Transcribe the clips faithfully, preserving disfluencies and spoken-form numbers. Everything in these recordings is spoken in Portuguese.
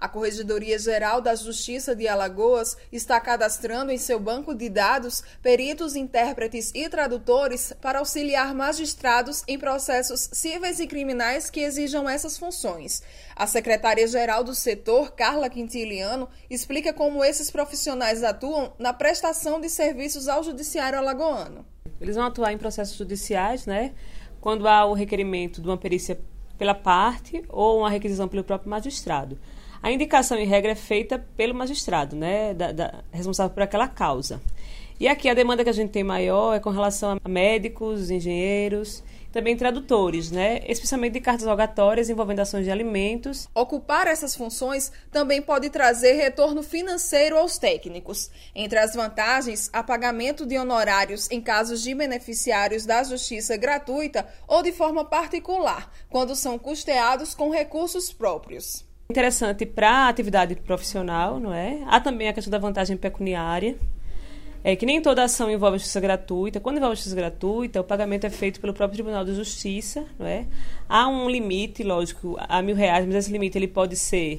A Corregedoria Geral da Justiça de Alagoas está cadastrando em seu banco de dados peritos, intérpretes e tradutores para auxiliar magistrados em processos cíveis e criminais que exijam essas funções. A secretária-geral do setor, Carla Quintiliano, explica como esses profissionais atuam na prestação de serviços ao judiciário alagoano. Eles vão atuar em processos judiciais, né, quando há o requerimento de uma perícia pela parte ou uma requisição pelo próprio magistrado. A indicação em regra é feita pelo magistrado, né, da, da, responsável por aquela causa. E aqui a demanda que a gente tem maior é com relação a médicos, engenheiros, também tradutores, né, especialmente de cartas rogatórias envolvendo ações de alimentos. Ocupar essas funções também pode trazer retorno financeiro aos técnicos. Entre as vantagens, há pagamento de honorários em casos de beneficiários da justiça gratuita ou de forma particular, quando são custeados com recursos próprios. Interessante para a atividade profissional, não é? Há também a questão da vantagem pecuniária, é que nem toda ação envolve justiça gratuita. Quando envolve justiça gratuita, o pagamento é feito pelo próprio Tribunal de Justiça, não é? Há um limite, lógico, a mil reais, mas esse limite ele pode ser,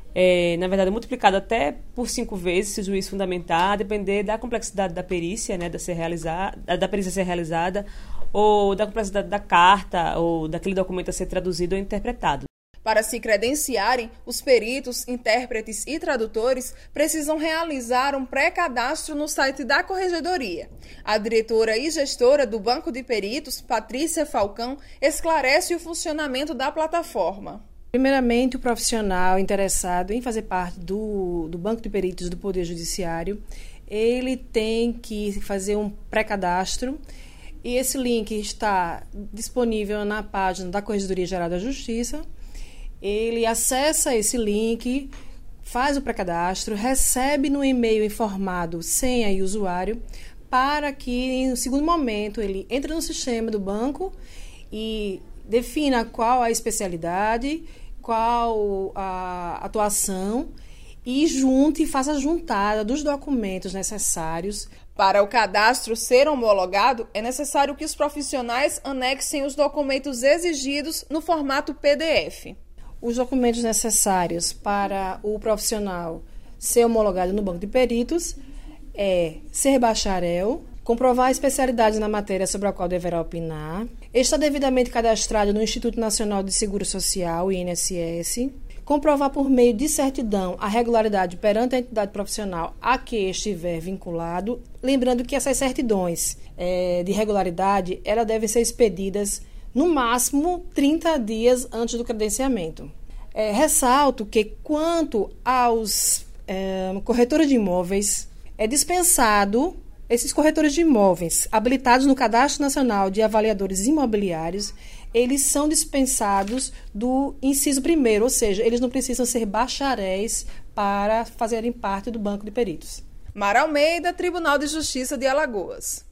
é, na verdade, multiplicado até por cinco vezes, se o juiz fundamentar, a depender da complexidade da perícia, né, da, ser realizada, da perícia ser realizada, ou da complexidade da carta, ou daquele documento a ser traduzido ou interpretado. Para se credenciarem, os peritos, intérpretes e tradutores precisam realizar um pré-cadastro no site da Corregedoria. A diretora e gestora do Banco de Peritos, Patrícia Falcão, esclarece o funcionamento da plataforma. Primeiramente, o profissional interessado em fazer parte do, do Banco de Peritos do Poder Judiciário, ele tem que fazer um pré-cadastro. E esse link está disponível na página da Corregedoria Geral da Justiça. Ele acessa esse link, faz o pré-cadastro, recebe no e-mail informado senha e usuário, para que, no segundo momento, ele entre no sistema do banco e defina qual a especialidade, qual a atuação e junte, faça a juntada dos documentos necessários. Para o cadastro ser homologado, é necessário que os profissionais anexem os documentos exigidos no formato P D F. Os documentos necessários para o profissional ser homologado no Banco de Peritos é ser bacharel, comprovar a especialidade na matéria sobre a qual deverá opinar, estar devidamente cadastrado no Instituto Nacional de Seguro Social, I N S S, comprovar por meio de certidão a regularidade perante a entidade profissional a que estiver vinculado, lembrando que essas certidões é, de regularidade elas devem ser expedidas no máximo trinta dias antes do credenciamento. É, ressalto que, quanto aos é, corretores de imóveis, é dispensado esses corretores de imóveis habilitados no Cadastro Nacional de Avaliadores Imobiliários, eles são dispensados do inciso primeiro, ou seja, eles não precisam ser bacharéis para fazerem parte do Banco de Peritos. Mara Almeida, Tribunal de Justiça de Alagoas.